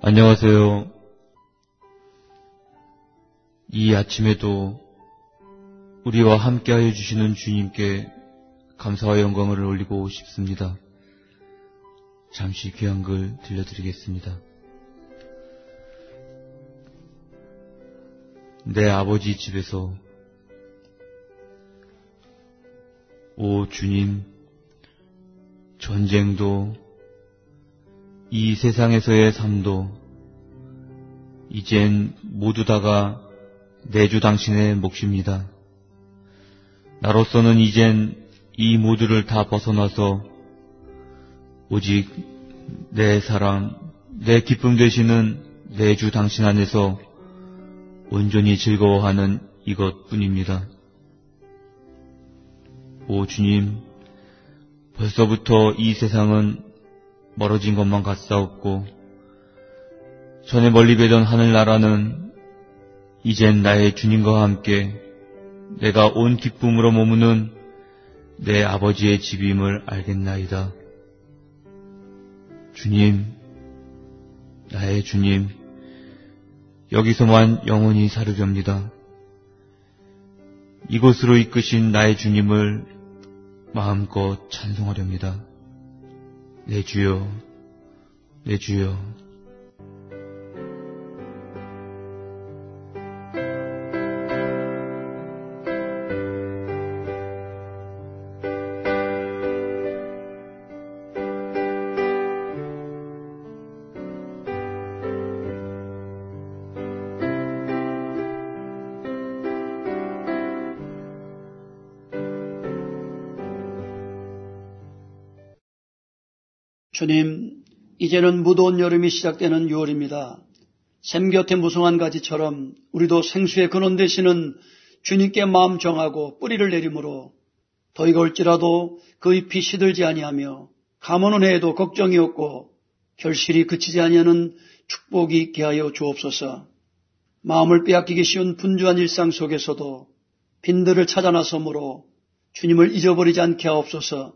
안녕하세요. 이 아침에도 우리와 함께하여 주시는 주님께 감사와 영광을 올리고 싶습니다. 잠시 귀한 글 들려드리겠습니다. 내 아버지 집에서 오 주님, 전쟁도 이 세상에서의 삶도 이젠 모두 다가 내 주 당신의 몫입니다. 나로서는 이젠 이 모두를 다 벗어나서 오직 내 사랑, 내 기쁨 되시는 내 주 당신 안에서 온전히 즐거워하는 이것뿐입니다. 오 주님, 벌써부터 이 세상은 멀어진 것만 같사옵고 전에 멀리 뵈던 하늘나라는 이젠 나의 주님과 함께 내가 온 기쁨으로 머무는 내 아버지의 집임을 알겠나이다. 주님, 나의 주님, 여기서만 영원히 살으렵니다. 이곳으로 이끄신 나의 주님을 마음껏 찬송하렵니다. 내 주여, 내 주여. 주님, 이제는 무더운 여름이 시작되는 6월입니다. 샘 곁에 무성한 가지처럼 우리도 생수의 근원 되시는 주님께 마음 정하고 뿌리를 내림으로 더위가 올지라도 그 잎이 시들지 아니하며 가뭄은 해에도 걱정이 없고 결실이 그치지 아니하는 축복이 있게 하여 주옵소서. 마음을 빼앗기기 쉬운 분주한 일상 속에서도 빈들을 찾아 나서므로 주님을 잊어버리지 않게 하옵소서.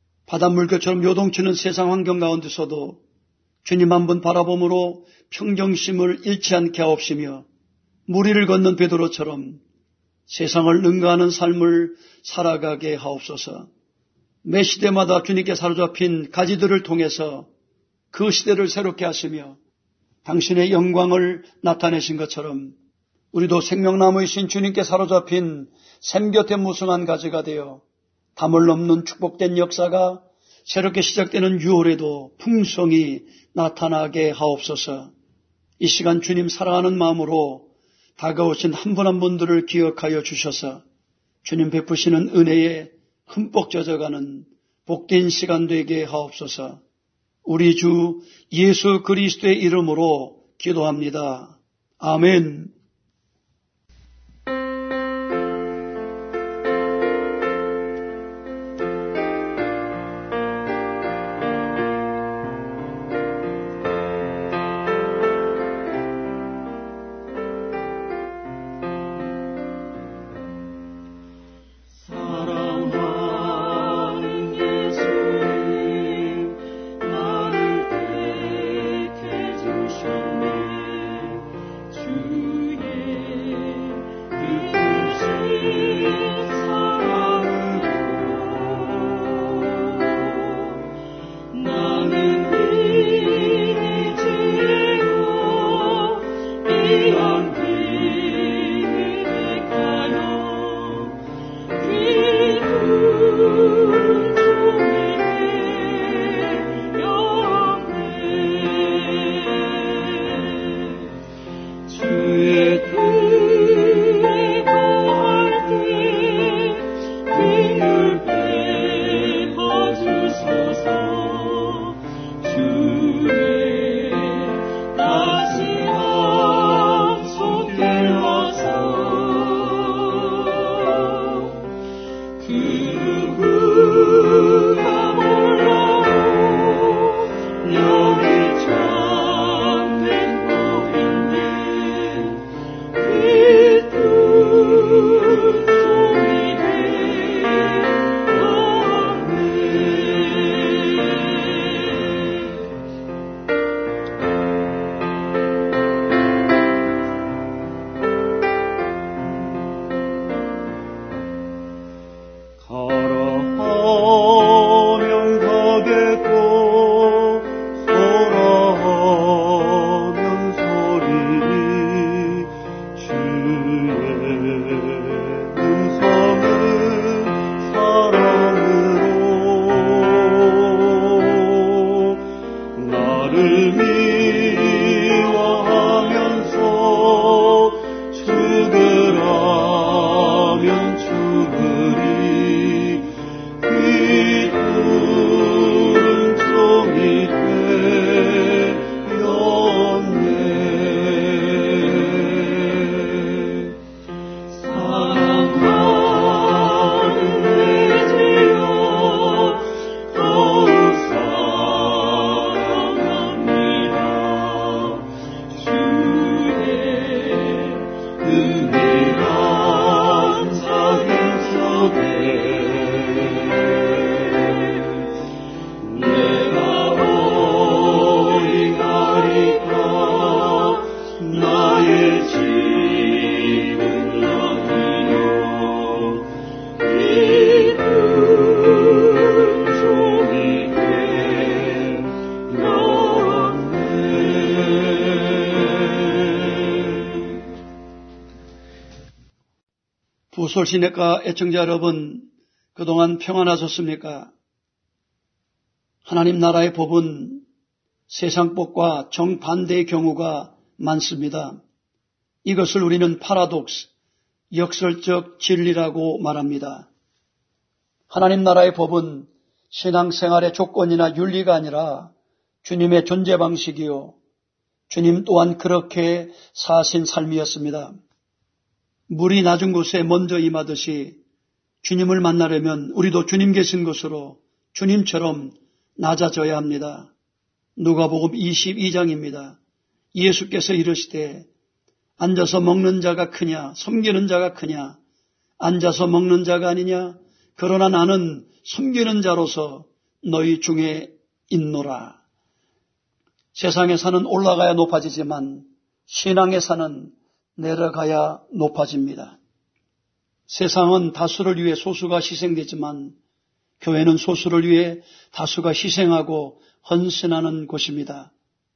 바닷물결처럼 요동치는 세상 환경 가운데서도 주님 한 분 바라봄으로 평정심을 잃지 않게 하옵시며 무리를 걷는 베드로처럼 세상을 능가하는 삶을 살아가게 하옵소서. 매 시대마다 주님께 사로잡힌 가지들을 통해서 그 시대를 새롭게 하시며 당신의 영광을 나타내신 것처럼 우리도 생명나무이신 주님께 사로잡힌 샘 곁에 무성한 가지가 되어 담을 넘는 축복된 역사가 새롭게 시작되는 6월에도 풍성히 나타나게 하옵소서. 이 시간 주님 사랑하는 마음으로 다가오신 한 분 한 분들을 기억하여 주셔서 주님 베푸시는 은혜에 흠뻑 젖어가는 복된 시간 되게 하옵소서. 우리 주 예수 그리스도의 이름으로 기도합니다. 아멘. 주의 소설시내가 애청자 여러분, 그동안 평안하셨습니까? 하나님 나라의 법은 세상 법과 정반대의 경우가 많습니다. 이것을 우리는 파라독스, 역설적 진리라고 말합니다. 하나님 나라의 법은 신앙생활의 조건이나 윤리가 아니라 주님의 존재 방식이요, 주님 또한 그렇게 사신 삶이었습니다. 물이 낮은 곳에 먼저 임하듯이 주님을 만나려면 우리도 주님 계신 곳으로 주님처럼 낮아져야 합니다. 누가복음 22장입니다. 예수께서 이르시되 앉아서 먹는 자가 크냐 섬기는 자가 크냐, 앉아서 먹는 자가 아니냐, 그러나 나는 섬기는 자로서 너희 중에 있노라. 세상의 산은 올라가야 높아지지만 신앙의 산은 내려가야 높아집니다. 세상은 다수를 위해 소수가 희생되지만 교회는 소수를 위해 다수가 희생하고 헌신하는 곳입니다.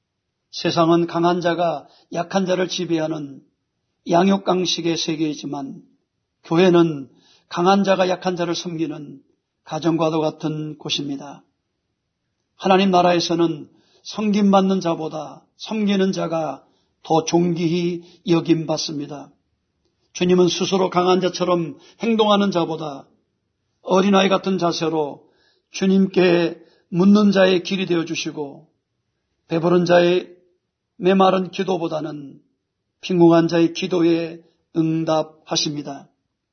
세상은 강한 자가 약한 자를 지배하는 양육강식의 세계이지만 교회는 강한 자가 약한 자를 섬기는 가정과도 같은 곳입니다. 하나님 나라에서는 섬김받는 자보다 섬기는 자가 더 존귀히 여김받습니다. 주님은 스스로 강한 자처럼 행동하는 자보다 어린아이 같은 자세로 주님께 묻는 자의 길이 되어주시고, 배부른 자의 메마른 기도보다는 빈궁한 자의 기도에 응답하십니다.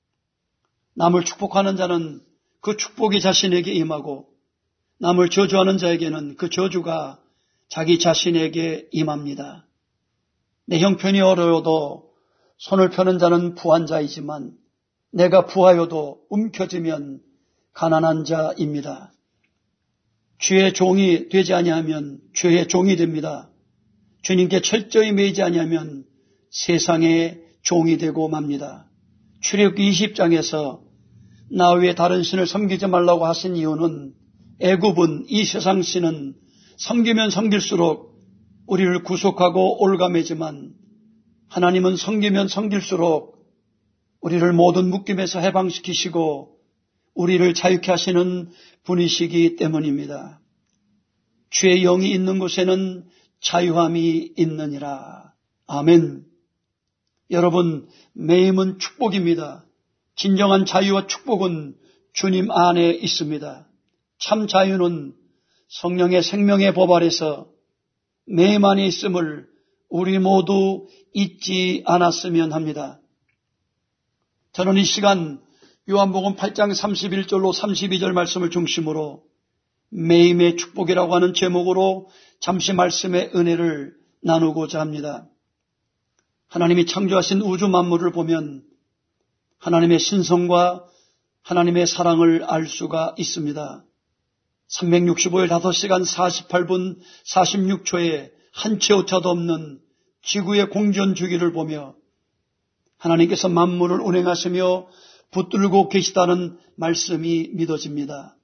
남을 축복하는 자는 그 축복이 자신에게 임하고, 남을 저주하는 자에게는 그 저주가 자기 자신에게 임합니다. 내 형편이 어려워도 손을 펴는 자는 부한 자이지만 내가 부하여도 움켜쥐면 가난한 자입니다. 주의 종이 되지 아니하면 죄의 종이 됩니다. 주님께 철저히 매이지 아니하면 세상의 종이 되고 맙니다. 출애굽기 20장에서 나 외에 다른 신을 섬기지 말라고 하신 이유는 애굽은, 이 세상 신은 섬기면 섬길수록 우리를 구속하고 올가매지만 하나님은 섬기면 섬길수록 우리를 모든 묶임에서 해방시키시고 우리를 자유케 하시는 분이시기 때문입니다. 주의 영이 있는 곳에는 자유함이 있느니라. 아멘. 여러분, 매임은 축복입니다. 진정한 자유와 축복은 주님 안에 있습니다. 참 자유는 성령의 생명의 법 아래서 매임 안에 있음을 우리 모두 잊지 않았으면 합니다. 저는 이 시간 요한복음 8장 31절로 32절 말씀을 중심으로 매임의 축복이라고 하는 제목으로 잠시 말씀의 은혜를 나누고자 합니다. 하나님이 창조하신 우주 만물을 보면 하나님의 신성과 하나님의 사랑을 알 수가 있습니다. 365일 5시간 48분 46초에 한 채 오차도 없는 지구의 공전 주기를 보며 하나님께서 만물을 운행하시며 붙들고 계시다는 말씀이 믿어집니다.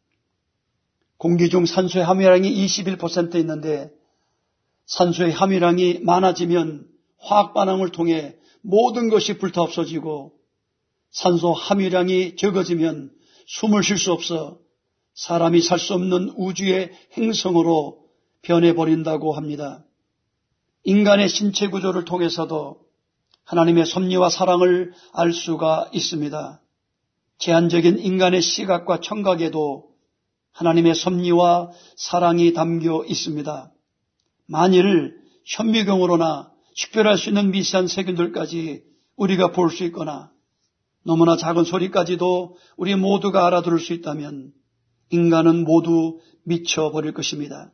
공기 중 산소의 함유량이 21% 있는데 산소의 함유량이 많아지면 화학 반응을 통해 모든 것이 불타 없어지고 산소 함유량이 적어지면 숨을 쉴 수 없어 사람이 살 수 없는 우주의 행성으로 변해버린다고 합니다. 인간의 신체 구조를 통해서도 하나님의 섭리와 사랑을 알 수가 있습니다. 제한적인 인간의 시각과 청각에도 하나님의 섭리와 사랑이 담겨 있습니다. 만일 현미경으로나 식별할 수 있는 미세한 세균들까지 우리가 볼 수 있거나 너무나 작은 소리까지도 우리 모두가 알아들을 수 있다면 인간은 모두 미쳐버릴 것입니다.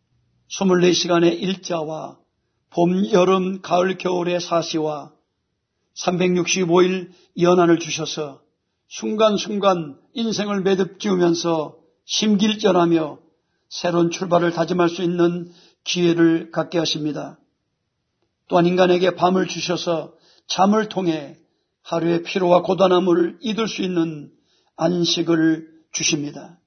24시간의 일자와 봄, 여름, 가을, 겨울의 사시와 365일 연한을 주셔서 순간순간 인생을 매듭 지으면서 심길전하며 새로운 출발을 다짐할 수 있는 기회를 갖게 하십니다. 또한 인간에게 밤을 주셔서 잠을 통해 하루의 피로와 고단함을 잊을 수 있는 안식을 주십니다.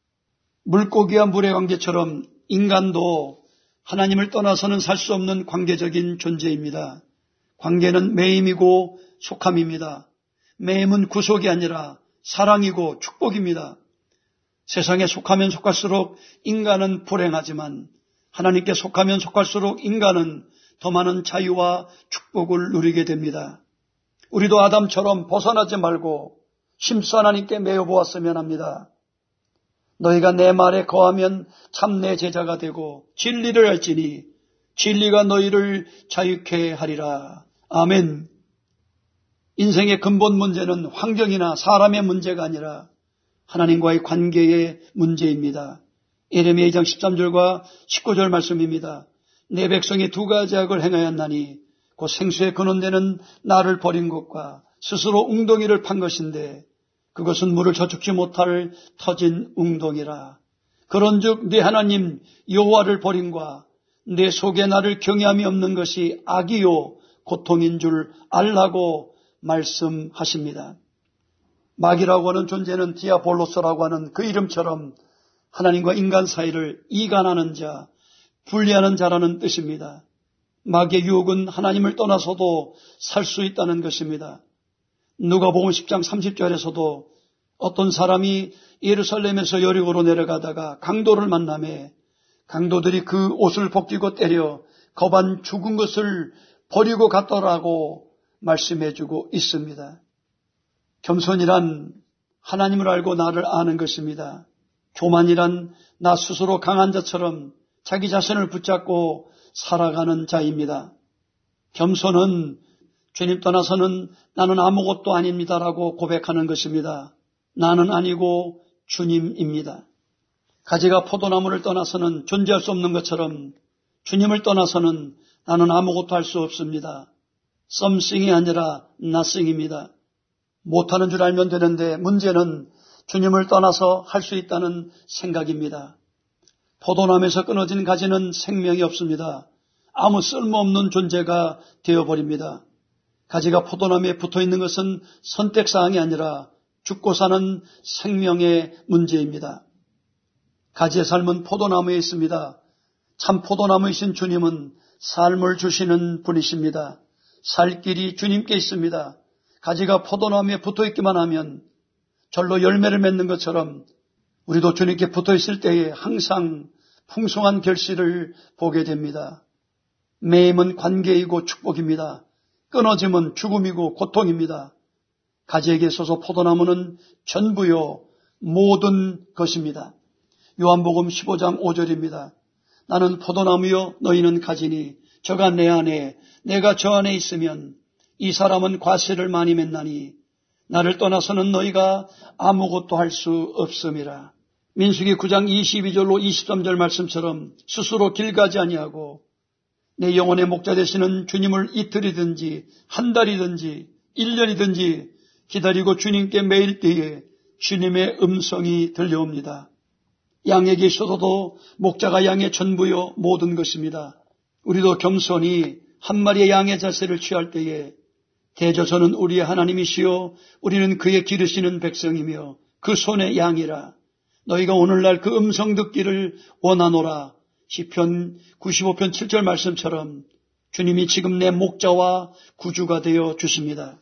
물고기와 물의 관계처럼 인간도 하나님을 떠나서는 살 수 없는 관계적인 존재입니다. 관계는 매임이고 속함입니다. 매임은 구속이 아니라 사랑이고 축복입니다. 세상에 속하면 속할수록 인간은 불행하지만 하나님께 속하면 속할수록 인간은 더 많은 자유와 축복을 누리게 됩니다. 우리도 아담처럼 벗어나지 말고 심수 하나님께 매여 보았으면 합니다. 너희가 내 말에 거하면 참 내 제자가 되고 진리를 알지니 진리가 너희를 자유케 하리라. 아멘. 인생의 근본 문제는 환경이나 사람의 문제가 아니라 하나님과의 관계의 문제입니다. 예레미야 2장 13절과 19절 말씀입니다. 내 백성이 두 가지 악을 행하였나니 곧 생수의 근원되는 나를 버린 것과 스스로 웅덩이를 판 것인데 그것은 물을 저축지 못할 터진 웅덩이라. 그런즉 네 하나님 여호와를 버림과 내 속에 나를 경외함이 없는 것이 악이요 고통인 줄 알라고 말씀하십니다. 마귀라고 하는 존재는 디아볼로스라고 하는 그 이름처럼 하나님과 인간 사이를 이간하는 자, 분리하는 자라는 뜻입니다. 마귀의 유혹은 하나님을 떠나서도 살 수 있다는 것입니다. 누가복음 10장 30절에서도 어떤 사람이 예루살렘에서 여리고로 내려가다가 강도를 만나매 강도들이 그 옷을 벗기고 때려 거반 죽은 것을 버리고 갔더라고 말씀해주고 있습니다. 겸손이란 하나님을 알고 나를 아는 것입니다. 교만이란 나 스스로 강한 자처럼 자기 자신을 붙잡고 살아가는 자입니다. 겸손은 주님 떠나서는 나는 아무것도 아닙니다라고 고백하는 것입니다. 나는 아니고 주님입니다. 가지가 포도나무를 떠나서는 존재할 수 없는 것처럼 주님을 떠나서는 나는 아무것도 할 수 없습니다. something이 아니라 nothing입니다. 못하는 줄 알면 되는데 문제는 주님을 떠나서 할 수 있다는 생각입니다. 포도나무에서 끊어진 가지는 생명이 없습니다. 아무 쓸모없는 존재가 되어버립니다. 가지가 포도나무에 붙어있는 것은 선택사항이 아니라 죽고 사는 생명의 문제입니다. 가지의 삶은 포도나무에 있습니다. 참 포도나무이신 주님은 삶을 주시는 분이십니다. 살 길이 주님께 있습니다. 가지가 포도나무에 붙어있기만 하면 절로 열매를 맺는 것처럼 우리도 주님께 붙어있을 때에 항상 풍성한 결실을 보게 됩니다. 매임은 관계이고 축복입니다. 끊어짐은 죽음이고 고통입니다. 가지에게 있어서 포도나무는 전부요 모든 것입니다. 요한복음 15장 5절입니다. 나는 포도나무요 너희는 가지니 저가 내 안에 내가 저 안에 있으면 이 사람은 과실을 많이 맺나니 나를 떠나서는 너희가 아무것도 할 수 없음이라. 민수기 9장 22절로 23절 말씀처럼 스스로 길 가지 아니하고 내 영혼의 목자 되시는 주님을 이틀이든지 한 달이든지 1년이든지 기다리고 주님께 매일 때에 주님의 음성이 들려옵니다. 양에게 있어도 목자가 양의 전부요 모든 것입니다. 우리도 겸손히 한 마리의 양의 자세를 취할 때에 대저서는 우리의 하나님이시요 우리는 그의 기르시는 백성이며 그 손의 양이라. 너희가 오늘날 그 음성 듣기를 원하노라. 시편 95편 7절 말씀처럼 주님이 지금 내 목자와 구주가 되어 주십니다.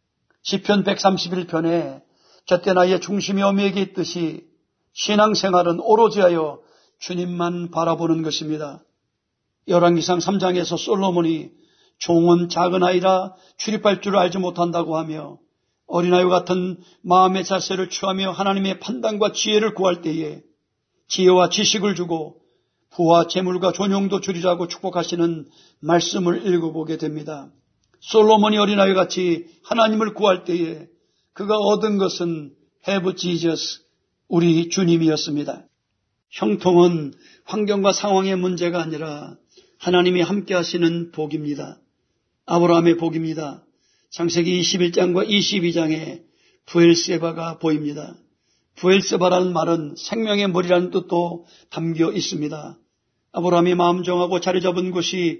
시편 131편에 젖된 아이의 중심이 어미에게 있듯이 신앙생활은 오로지 하여 주님만 바라보는 것입니다. 열왕기상 3장에서 솔로몬이 종은 작은 아이라 출입할 줄 알지 못한다고 하며 어린아이와 같은 마음의 자세를 취하며 하나님의 판단과 지혜를 구할 때에 지혜와 지식을 주고 부와 재물과 존용도 주리라고 축복하시는 말씀을 읽어보게 됩니다. 솔로몬이 어린아이 같이 하나님을 구할 때에 그가 얻은 것은 Have Jesus, 우리 주님이었습니다. 형통은 환경과 상황의 문제가 아니라 하나님이 함께 하시는 복입니다. 아브라함의 복입니다. 창세기 21장과 22장에 부엘세바가 보입니다. 부엘세바라는 말은 생명의 머리라는 뜻도 담겨 있습니다. 아브라함이 마음 정하고 자리 잡은 곳이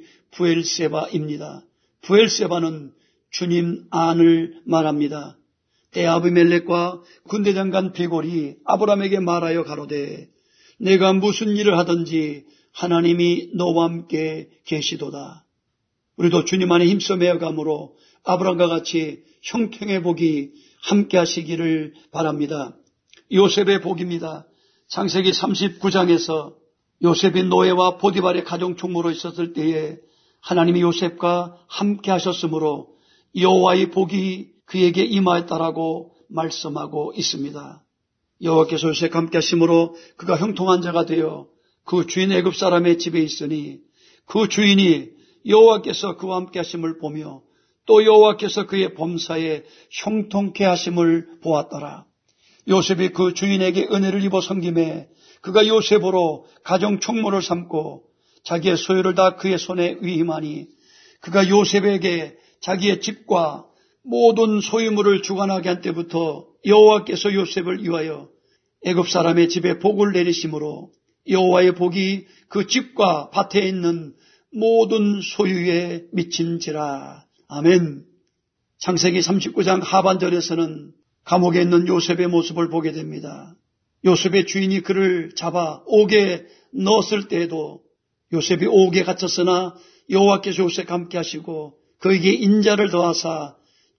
부엘세바입니다. 부엘세바는 주님 안을 말합니다. 때 아비멜렉과 군대장관 비골이 아브라함에게 말하여 가로되 내가 무슨 일을 하든지 하나님이 너와 함께 계시도다. 우리도 주님 안에 힘써 매어감으로 아브라함과 같이 형통의 복이 함께 하시기를 바랍니다. 요셉의 복입니다. 창세기 39장에서 요셉이 노예와 보디발의 가정 총무로 있었을 때에 하나님이 요셉과 함께 하셨으므로 여호와의 복이 그에게 임하였다라고 말씀하고 있습니다. 여호와께서 요셉과 함께 하심으로 그가 형통한 자가 되어 그 주인 애굽 사람의 집에 있으니 그 주인이 여호와께서 그와 함께 하심을 보며 또 여호와께서 그의 범사에 형통케 하심을 보았더라. 요셉이 그 주인에게 은혜를 입어 섬김에 그가 요셉으로 가정 총무를 삼고 자기의 소유를 다 그의 손에 위임하니 그가 요셉에게 자기의 집과 모든 소유물을 주관하게 한 때부터 여호와께서 요셉을 위하여 애굽 사람의 집에 복을 내리심으로 여호와의 복이 그 집과 밭에 있는 모든 소유에 미친지라. 아멘. 창세기 39장 하반절에서는 감옥에 있는 요셉의 모습을 보게 됩니다. 요셉의 주인이 그를 잡아 옥에 넣었을 때에도 요셉이 옥에 갇혔으나 여호와께서 요셉과 함께 하시고 그에게 인자를 더하사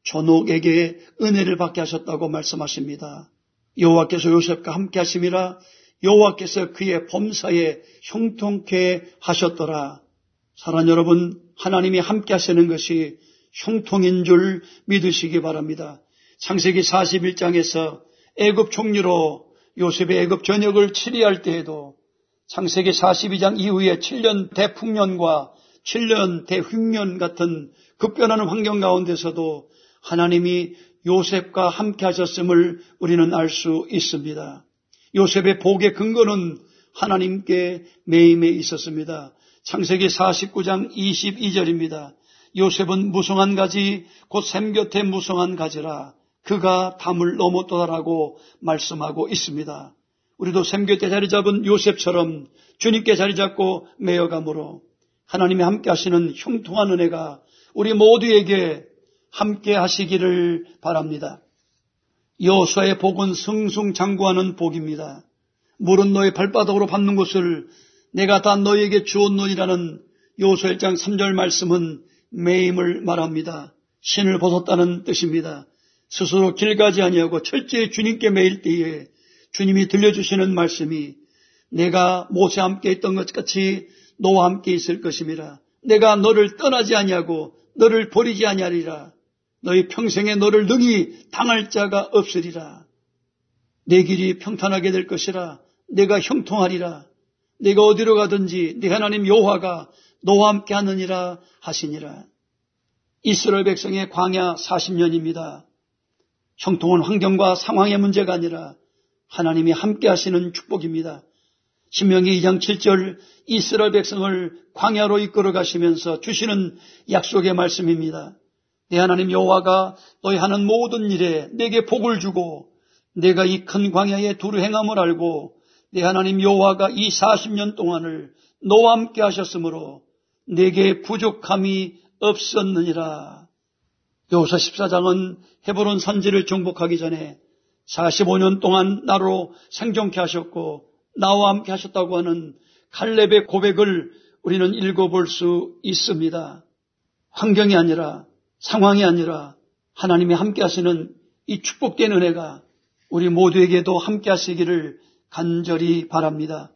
전옥에게 은혜를 받게 하셨다고 말씀하십니다. 여호와께서 요셉과 함께 하심이라 여호와께서 그의 범사에 형통케 하셨더라. 사랑하는 여러분, 하나님이 함께 하시는 것이 형통인 줄 믿으시기 바랍니다. 창세기 41장에서 애굽 총리로 요셉의 애굽 전역을 치리할 때에도 창세기 42장 이후에 7년 대풍년과 7년 대흉년 같은 급변하는 환경 가운데서도 하나님이 요셉과 함께 하셨음을 우리는 알 수 있습니다. 요셉의 복의 근거는 하나님께 매임에 있었습니다. 창세기 49장 22절입니다. 요셉은 무성한 가지 곧 샘 곁에 무성한 가지라 그가 담을 넘었도다라고 말씀하고 있습니다. 우리도 샘 곁에 자리 잡은 요셉처럼 주님께 자리 잡고 매여감으로 하나님이 함께 하시는 형통한 은혜가 우리 모두에게 함께 하시기를 바랍니다. 여호수아의 복은 승승장구하는 복입니다. 물은 너의 발바닥으로 밟는 것을 내가 다 너에게 주었노니라는 여호수아 1장 3절 말씀은 매임을 말합니다. 신을 벗었다는 뜻입니다. 스스로 길 가지 아니하고 철저히 주님께 매일 때에 주님이 들려주시는 말씀이 내가 모세와 함께 있던 것 같이 너와 함께 있을 것임이라. 내가 너를 떠나지 아니하고 너를 버리지 아니하리라. 너희 평생에 너를 능히 당할 자가 없으리라. 내 길이 평탄하게 될 것이라. 내가 형통하리라. 내가 어디로 가든지 네 하나님 여호와가 너와 함께 하느니라 하시니라. 이스라엘 백성의 광야 40년입니다. 형통한 환경과 상황의 문제가 아니라 하나님이 함께 하시는 축복입니다. 신명기 2장 7절 이스라엘 백성을 광야로 이끌어 가시면서 주시는 약속의 말씀입니다. 내 하나님 여호와가 너희 하는 모든 일에 내게 복을 주고 내가 이 큰 광야에 두루 행함을 알고 내 하나님 여호와가 이 40년 동안을 너와 함께 하셨으므로 내게 부족함이 없었느니라. 여호수아 14장은 헤브론 산지를 정복하기 전에 45년 동안 나로 생존케 하셨고 나와 함께 하셨다고 하는 갈렙의 고백을 우리는 읽어볼 수 있습니다. 환경이 아니라 상황이 아니라 하나님이 함께 하시는 이 축복된 은혜가 우리 모두에게도 함께 하시기를 간절히 바랍니다.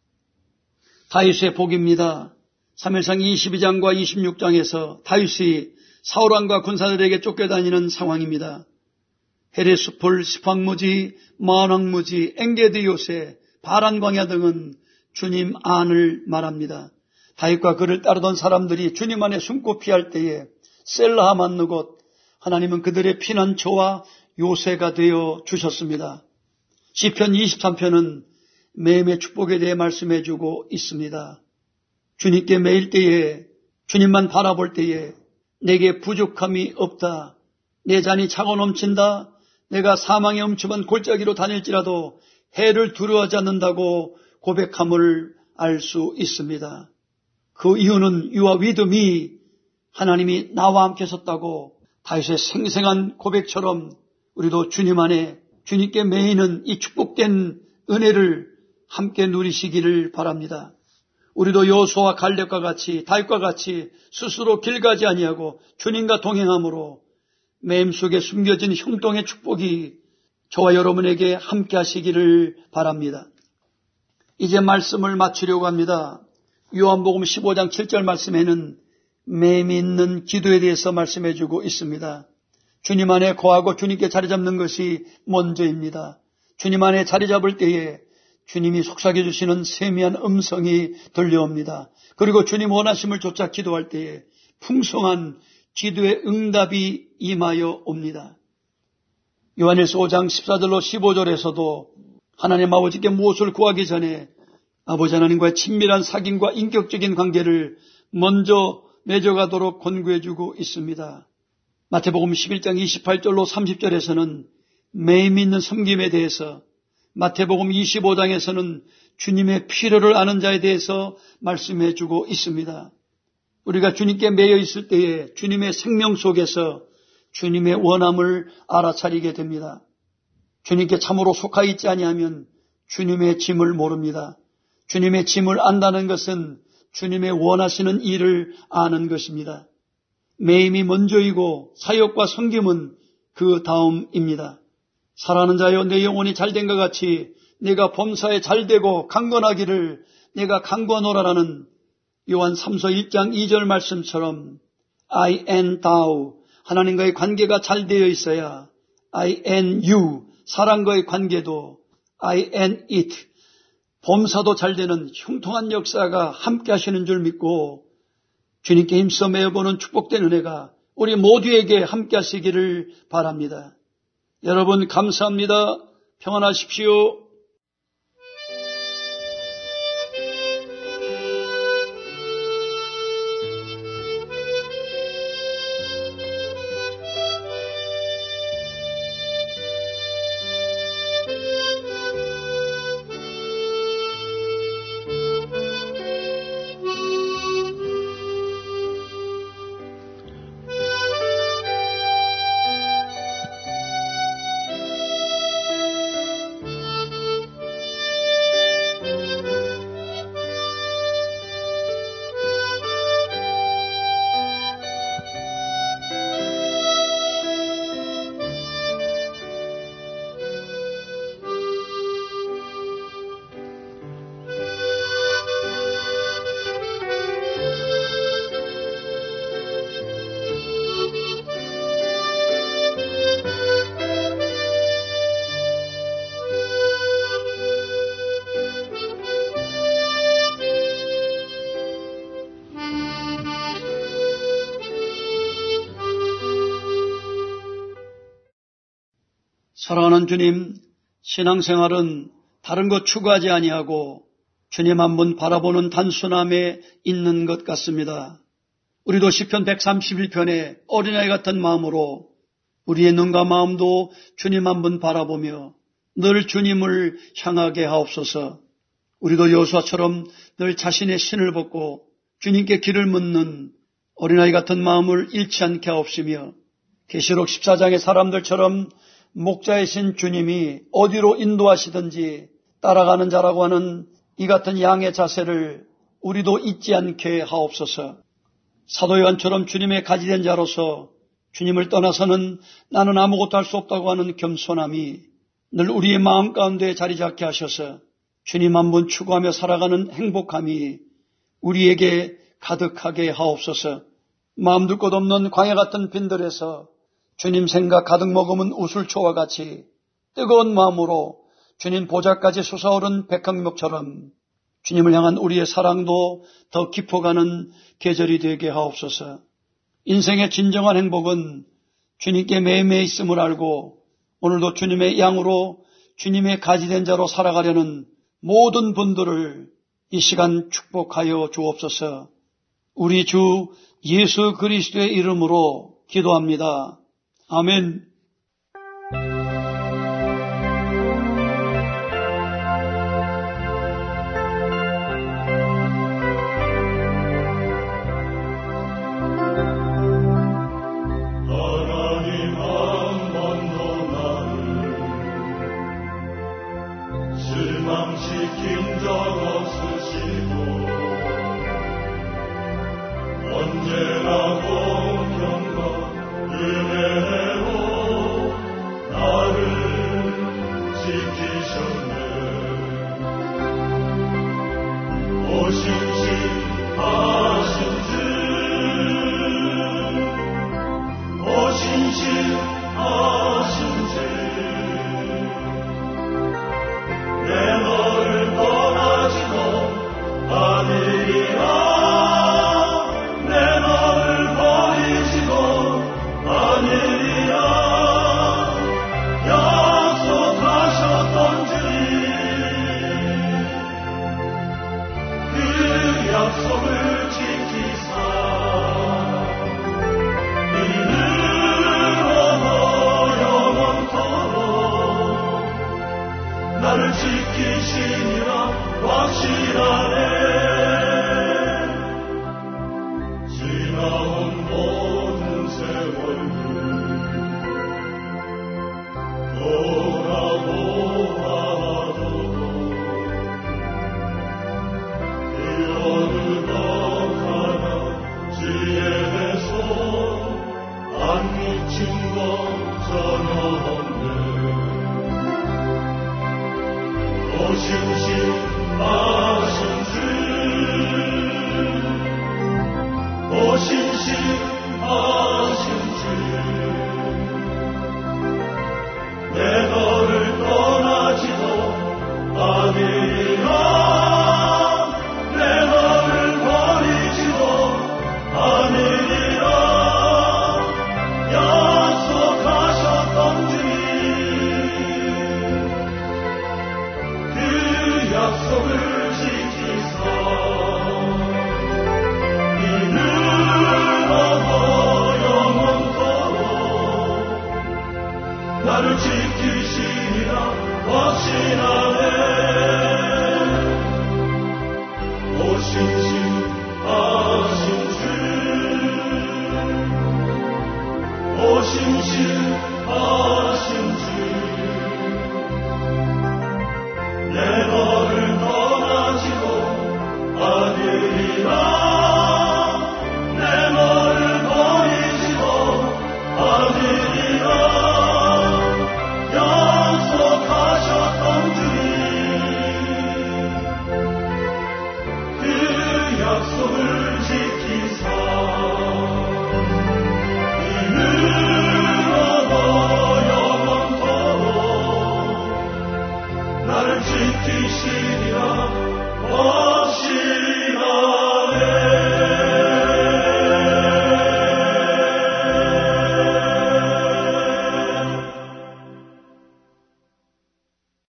다윗의 복입니다. 사무엘상 22장과 26장에서 다윗이 사울왕과 군사들에게 쫓겨다니는 상황입니다. 헤레스폴, 스팡무지, 만왕무지, 엥게디 요새, 바란 광야 등은 주님 안을 말합니다. 다윗과 그를 따르던 사람들이 주님 안에 숨고 피할 때에 셀라하 맞는 곳 하나님은 그들의 피난처와 요새가 되어 주셨습니다. 시편 23편은 매임의 축복에 대해 말씀해 주고 있습니다. 주님께 매일 때에 주님만 바라볼 때에 내게 부족함이 없다. 내 잔이 차고 넘친다. 내가 사망의 엄침한 골짜기로 다닐지라도 해를 두려워하지 않는다고 고백함을 알 수 있습니다. 그 이유는 You are with me. 하나님이 나와 함께 섰다고 다윗의 생생한 고백처럼 우리도 주님 안에 주님께 매이는 이 축복된 은혜를 함께 누리시기를 바랍니다. 우리도 여호수아와 갈렙과 같이 다윗과 같이 스스로 길 가지 아니하고 주님과 동행함으로 매임 속에 숨겨진 형통의 축복이 저와 여러분에게 함께 하시기를 바랍니다. 이제 말씀을 마치려고 합니다. 요한복음 15장 7절 말씀에는 매미 있는 기도에 대해서 말씀해 주고 있습니다. 주님 안에 거하고 주님께 자리 잡는 것이 먼저입니다. 주님 안에 자리 잡을 때에 주님이 속삭여 주시는 세미한 음성이 들려옵니다. 그리고 주님 원하심을 쫓아 기도할 때에 풍성한 기도의 응답이 임하여 옵니다. 요한일서 5장 14절로 15절에서도 하나님 아버지께 무엇을 구하기 전에 아버지 하나님과의 친밀한 사귐과 인격적인 관계를 먼저 맺어가도록 권고해주고 있습니다. 마태복음 11장 28절로 30절에서는 매임 있는 섬김에 대해서, 마태복음 25장에서는 주님의 필요를 아는 자에 대해서 말씀해주고 있습니다. 우리가 주님께 매여 있을 때에 주님의 생명 속에서 주님의 원함을 알아차리게 됩니다. 주님께 참으로 속하 있지 아니하면 주님의 짐을 모릅니다. 주님의 짐을 안다는 것은 주님의 원하시는 일을 아는 것입니다. 매임이 먼저이고 사역과 섬김은 그 다음입니다. 사랑하는 자여, 내 영혼이 잘된 것 같이 내가 범사에 잘되고 강건하기를 내가 강건하노라라는 요한 3서 1장 2절 말씀처럼 I and thou, 하나님과의 관계가 잘 되어 있어야 I and you, 사람과의 관계도 I and it, 범사도 잘 되는 형통한 역사가 함께 하시는 줄 믿고 주님께 힘써 매어보는 축복된 은혜가 우리 모두에게 함께 하시기를 바랍니다. 여러분 감사합니다. 평안하십시오. 사랑하는 주님, 신앙생활은 다른 것 추구하지 아니하고 주님 한 분 바라보는 단순함에 있는 것 같습니다. 우리도 시편 131편에 어린아이 같은 마음으로 우리의 눈과 마음도 주님 한 분 바라보며 늘 주님을 향하게 하옵소서. 우리도 여호수아처럼 늘 자신의 신을 벗고 주님께 길을 묻는 어린아이 같은 마음을 잃지 않게 하옵시며 계시록 14장의 사람들처럼 목자이신 주님이 어디로 인도하시든지 따라가는 자라고 하는 이 같은 양의 자세를 우리도 잊지 않게 하옵소서. 사도 요한처럼 주님의 가지된 자로서 주님을 떠나서는 나는 아무것도 할 수 없다고 하는 겸손함이 늘 우리의 마음 가운데 자리 잡게 하셔서 주님 한 분 추구하며 살아가는 행복함이 우리에게 가득하게 하옵소서. 마음 둘 곳 없는 광야 같은 빈들에서 주님 생각 가득 머금은 우슬초와 같이 뜨거운 마음으로 주님 보좌까지 솟아오른 백향목처럼 주님을 향한 우리의 사랑도 더 깊어가는 계절이 되게 하옵소서. 인생의 진정한 행복은 주님께 매매 있음을 알고 오늘도 주님의 양으로 주님의 가지된 자로 살아가려는 모든 분들을 이 시간 축복하여 주옵소서. 우리 주 예수 그리스도의 이름으로 기도합니다. 아멘. 실망시킨 적 없으시고 언제나 공평과 은혜로 나를 나를 지키시리라 확신하네. 오신신 하신 주, 오신신 하신 주, 내 너를 떠나지도 아니리라. 내 너를 버리지도 아니리라. 약속하셨던 주님, 그 약속을 지키사 이르러도 영원토록 나를 지키시리라 확신.